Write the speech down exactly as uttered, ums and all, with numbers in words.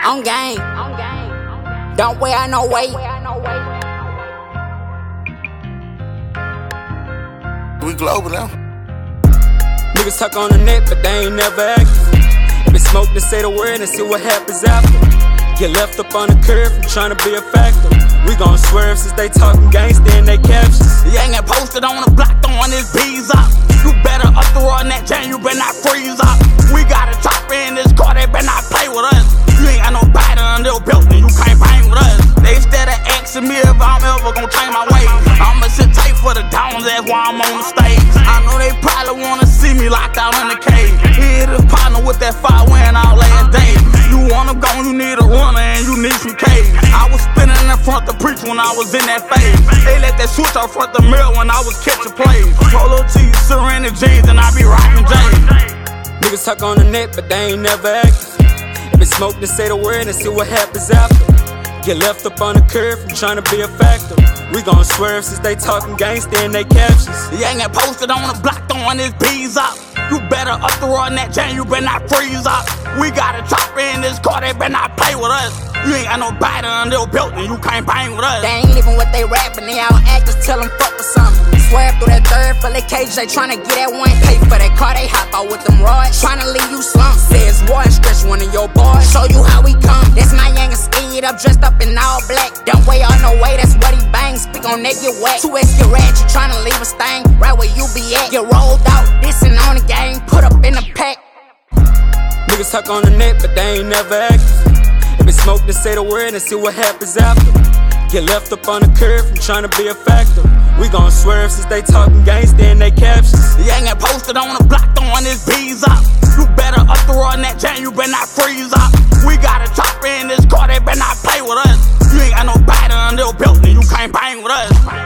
On game. Don't wear out no weight. We global now. Niggas talk on the net, but they ain't never active. If it's smoke, to say the word and see what happens after. Get left up on the curb from trying to be a factor. We gon' swerve since they talking gangsta in they captions. You ain't get posted on the block throwing his bees up. You better up the road in that jam, you better not freeze up. We got a chopper in this car, they better not play with us. You ain't got no bite on little building, you can't bang with us. They instead of asking me if I'm ever gon' change my ways, I'ma sit tight for the downs, that's why I'm on the stage. I know they probably wanna see me locked out in the cage. Hit his partner with that fire wearing out last day. You wanna go, you need a runner and you need some cage. I was spinning in front to preach when I was in that phase. They let that switch out front the mirror when I was catching plays. Polo T, Serena jeans, and I be rockin' J's. Niggas talk on the net, but they ain't never active. If it's smoke, to say the word and see what happens after. Get left up on the curb from trying to be a factor. We gon' swerve since they talking gangsta in they captions. You ain't get posted on the block throwing his bees up. You better up the road in that jam, you better not freeze up. We got a chopper in this car, they better not play with us. You ain't got no bite on little building, you can't bang with us. They ain't living what they rapping, they all actors tell them fuck with something. Swerve through that third for their cage, they tryna get that one. Pay for that car, they hop out with them rods, tryna leave you slumped. Says one, stretch one of your boys, show you how we come. That's my youngin' skied up, dressed up in all black. Don't weigh on no way, that's what he bangs. Speak on that, get whack. Two X get ratchet, tryna leave a stain right where you be at. Get rolled out, dissing on the game, put up in the pack. Niggas talk on the net, but they ain't never active. If it's smoke, to say the word and see what happens after. Get left up on the curb from trying to be a factor. We gon' swerve since they talking gangsta in they captions. You ain't get posted on the block throwing his bees up. You better up the road in that jam, you better not freeze up. We got a chopper in this car, they better not play with us. You ain't got no bite on little building, you can't bang with us.